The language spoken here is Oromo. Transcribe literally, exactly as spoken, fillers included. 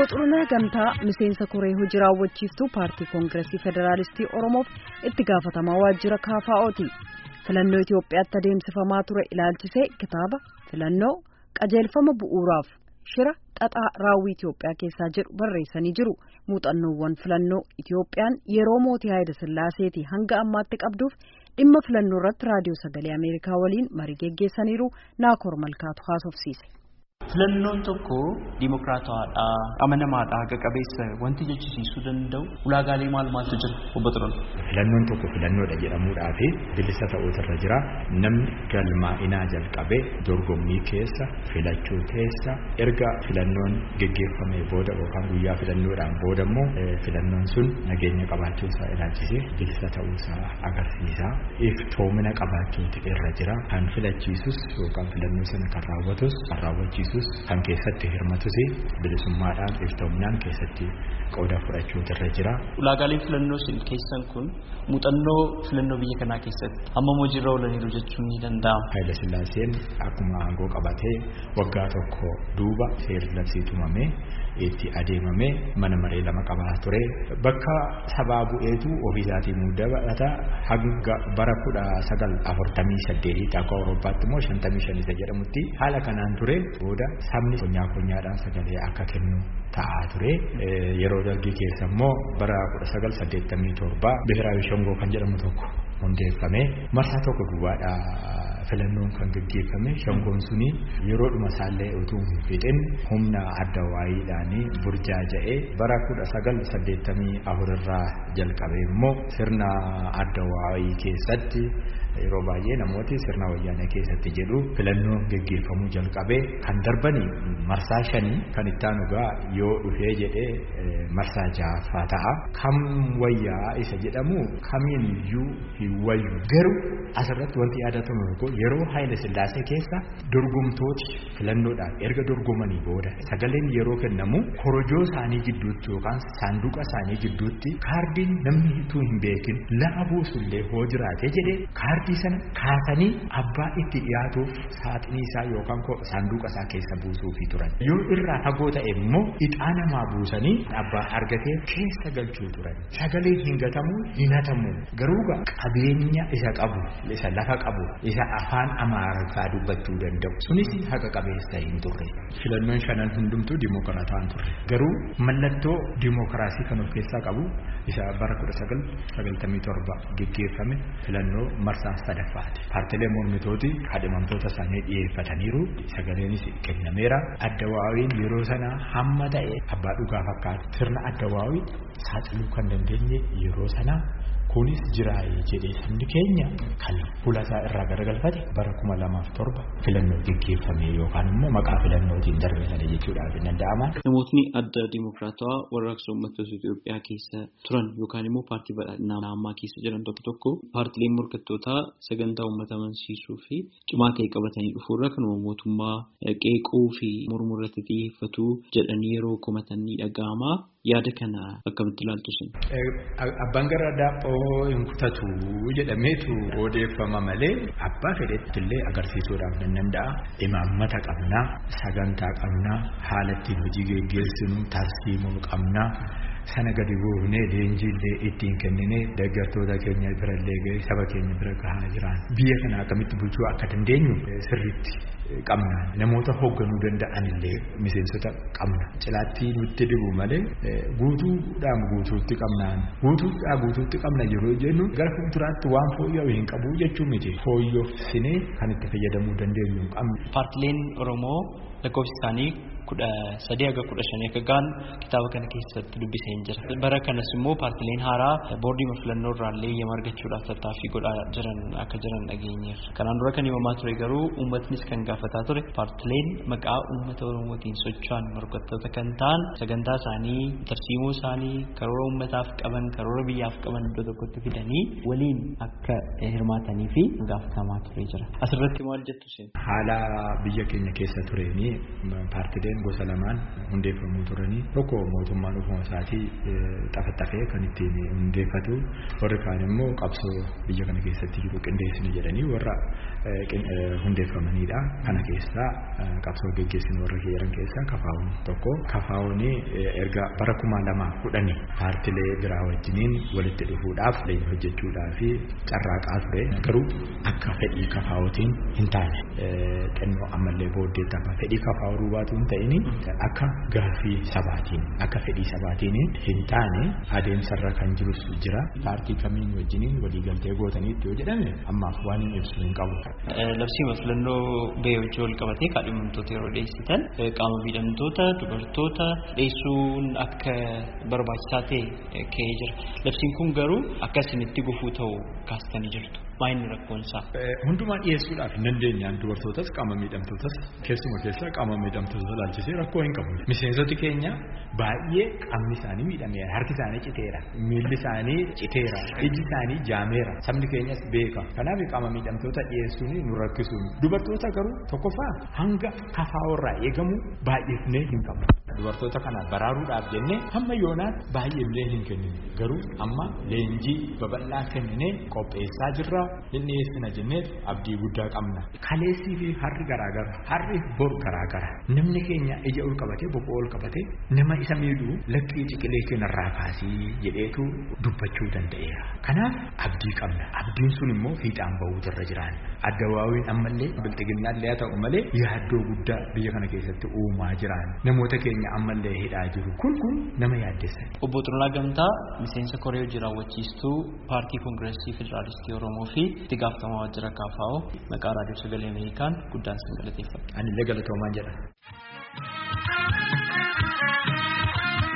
Obbo Xuruunee Gamtaa miseensa koree hojii raawwachiiftuu paartii Koongireesii Federaalistii Oromoof itti gaafatamaa waajjira K F O'ti. Filannoo Itoophiyaatti adeemsifamaa ture ilaalchisee kitaaba filannoo qajeelfama bu'uuraaf shira xaxaa raawwii Itoophiyaa keessaa jedhu barreessanii jiru. Muuxannoowwan filannoo Itoophiyaan yeroo mootii Haayile Sillaaseetii hanga ammaatti qabduuf dhimma filannoo irratti raadiyoo sagalee Ameerikaa waliin marii geggeessaniiru. Naakoor Malkaatu haasofsiise. Filannoon tokko dimokiraatawaadha, amanamaadha, qaqqabeessa wanti jechisiisuu danda'u ulaagaalee maal maaltu jira obbo Xuruunee? Filannoon tokko filannoodha jedhamuudhaa fi bilisa ta'uutu jira. Namni galmaa'inaa jalqabee dorgommii keessa filachuu keessa erga filannoon geggeeffamee booda yookaan guyyaa filannoodhaan booda immoo filannoon sun nageenya qabaachuusaa ilaalchisee bilisa ta'uusaa agarsiisa. Iftoomina qabaachuutu irra jira. Kan filachiisus yookaan filannoo sana kan raawwatus kan raawwachiisus kan keessatti hirmatus bilisummaadhaan iftoominaan keessatti qooda fudhachuutu irra jira. Ulaagaaleen filannoo sin keessan kun muuxannoo filannoo biyya kanaa keessatti amma hojiirra oolaniiru jechuun ni danda'ama. Haayile Sillaaseen akkuma aangoo qabatee waggaa tokko duuba seerri labsii tumamee itti adeemamee mana maree lama qabaa ture. Bakka sabaa bu'eetu ofiisaatii muudata hanga bara kudha sagal afurtamii saddeetiitti akka Awurooppaatti immoo shantamii shan isa jedhamutti haala kanaan ture. Booda sabni konyaa konyaadhaan sagalee akka kennu ta'aa ture. Yeroo dargii keessa immoo bara kudha sagal saddeettamii torba Biheraawi Shangoo kan jedhamu tokko hundeeffamee marsaa tokko duwwaadha filannoon kan gaggeeffame. Shangoon suni yeroodhuma isaallee utuu hin fixin humna adda waayiidhaan burjaaja'ee bara kudha sagal saddeettamii afur irraa jalqabee immoo sirna adda waayii keessatti yeroo baay'ee namooti sirna wayyaanee keessatti jedhu filannoo gaggeeffamuu jalqabee kan darbanii marsaa shanii kan itti aanu gaa yoo dhufee jedhee marsaa ja'affaa ta'a. Kam wayyaa isa jedhamu kamiin iyyuu hin wayyu. Garuu asirratti wanti yaadatamu tokko yeroo Haayile Sillaasee keessa dorgomtooti filannoodhaan erga dorgomanii booda sagaleen yeroo kennamu korojoo isaanii gidduutti yookaan saanduqa isaanii gidduutti kaardiin namni utuu hin beekin lafa buusullee hoo jiraate jedhee kaardii sana kaasanii abbaa itti dhiyaatuuf saaxinii isaa yookaan saanduqa isaa keessa buusuufii turan. Yoo irraa fagoo ta'e immoo ixaa namaa buusanii abbaa argatee keessa galchuu turan. Sagalee hin gatamu hin hatamu. Garuu qabeenya isa qabu isa lafa qabu isa afaan Amaariffaa dubbachuu danda'u sunis haqa qabeessa hin turre. Filannoon shanan hundumtuu dimokiraataan turre. Garuu mallattoo dimokiraasii kan of keessaa qabu isa bara kudha sagal sagaltamii torba geggeeffame filannoo marsaa sadaffaati. Paartileen mormitooti kadhimamtoota isaanii dhiyeeffataniiru. Sagaleenis kennameera. Adda waawiin yeroo sana hamma ta'e abbaa dhugaa fakkaatu sirna adda waawii saaxiluu kan dandeenye yeroo sana kunis jiraayee jedhee sabni keenya kan fuulasaa irraa garagalfate bara kuma lamaaf torba filannoo gaggeeffame yookaan immoo maqaa filannootiin darbe sana jechuudhaaf hin danda'ama. Namootni adda dimokiraatawaa warraaqsa uummattoota Itoophiyaa keessa turan yookaan immoo paartii badhaadhinaa ammaa keessa jiran tokko tokko paartileen morkattootaa sagantaa uummata amansiisuu fi cimaa ta'e qabatanii dhufuurra kanuma mootummaa qeequu fi mormuu irratti xiyyeeffatu jedhanii yeroo komatanii dhaga'ama. Yaada kana akkamitti ilaaltu sin? Abbaan garaa daaphoo hin kutatu jedhameetu odeeffama malee abbaa fedhetti illee agarsiisuudhaaf nan danda'a. Imaammata qabnaa, sagantaa qabnaa, haala ittiin hojii geggeessinu tarsiimoo qabnaa. Sana gadi buufnee leenjiillee ittiin kenninee deeggartoota keenya birallee ga'ee saba keenya bira gahaa jiran. Biyya kana akkamitti bulchuu akka dandeenyu sirriitti qabna. Namoota hoogganuu danda'anillee miseensota qabna. Cilaatti nutti dibu malee guutuudhaan guutuutti qabnaan. Guutuudhaan guutuutti qabna yeroo jennu gara fuulduraatti waan fooyya'u hin qabu jechuu miti. Fooyyofsinee kan itti fayyadamuu dandeenyu qabna. Paartileen Oromoo lakkoofsi isaanii kudha sadii haga kudha shanii akka ga'an kitaaba kana keessatti dubbisee hin jira. Bara kanas immoo paartileen haaraa boordii filannoo irraallee eeyyama argachuudhaaf tattaaffii godhaa jiran akka jiran dhageenyeerra. Kanaan dura kan himamaa ture garuu uummatnis kan gaafataa ture paartileen maqaa uummata Oromootiin socho'an morkattoota kan ta'an sagantaa isaanii, tarsiimoo isaanii, karoora uummataaf qaban, karoora biyyaaf qaban iddoo tokkotti fidanii waliin akka hirmaatanii fi gaafatamaa ture jira. Asirratti maal jettu sin? Haala biyya keenya keessa tureeni paartileen gosa lamaan hundeeffamuu turanii tokko mootummaan ofuma isaatii xafaxafee kan ittiin hundeeffatu warri kaan immoo qabsoo biyya kana keessatti jiru qindeessinu jedhanii warra hundeeffamanidha. Kana keessaa qabsoo geggeessinu warra heeran keessaa kafaa'uun tokko kafaa'uun erga bara kuma lamaaf kudhanii paartilee biraa wajjiniin walitti dhufuudhaaf hojjechuudhaa fi carraaqaa ture garuu akka fedhii kafaa'uutiin hin taane xinnoo ammallee booddee tafa fedhii kafaa'uu duubaatu hin ta'ini akka gaaffii sabaatiin akka fedhii sabaatiin hin taane adeemsarra kan jirus jira. Paartii kamiin wajjiniin waliigaltee gootaniitti yoo jedhame ammaaf waan hin ibsu hin qabu. Labsiima filannoo ba'ee wajjin wal qabatee kaadhimamtoota yeroo dhiyeessitan qaama miidhamtoota dubartoota dhiyeessuun akka barbaachisaa ta'e ka'ee jira. Labsiin kun garuu akka isinitti gufuu ta'u kaastanii jirtu. Maayinni rakkoon isaa. Hundumaa dhiyeessuudhaaf hin dandeenyaan dubartootas qaama miidhamtootas keessuma keessaa qaama miidhamtoota ilaalchisee rakkoo hin qabu. Miseensoti keenya baay'ee qaamni isaanii miidhameera, harki isaanii citeera, miilli isaanii citeera, iji isaanii jaameera. Sabni keenyas beeka. Kanaaf qaama miidhamtoota dhiyeessuun nu rakkisuun. Dubartoota garuu tokkoffaa hanga kafaa'orraa eegamu baay'ifnee hin qabu. Dubartoota kana baraaruudhaaf jennee hamma yoonaat baay'ifnee hin kennine. Garuu amma leenjii babal'aa kenninee qopheessaa jirra. Hin dhiyeessina jennee abdii guddaa qabna. Kaleessii fi harri garaagara, harri bor garaagara. Namni keenya ija ol qabatee boqoo ol qabatee nama isa miidhuu lakkii ciqilee keenyarraa kaasii jedheetu dubbachuu danda'eera. Kanaaf abdii qabna. Abdiin sun immoo fiixaan ba'uu irra jiraan. Addawaawiin ammallee bilxiginnaallee haa ta'u malee yaaddoo guddaa biyya kana keessatti uumaa jiraan. Namoota keenya ammallee hidhaa jiru. Kun kun nama yaaddessa. Obbo Xurunaa Gamtaa miseensa koree hojii raawwachiistuu paartii koongireesii federaalistii Oromoo fi itti gaafatamaa waajjira K F O maqaa raadiyoo sagalee Ameerikaan guddaan sin galateeffadha. Ani illee galatoomaan jedha.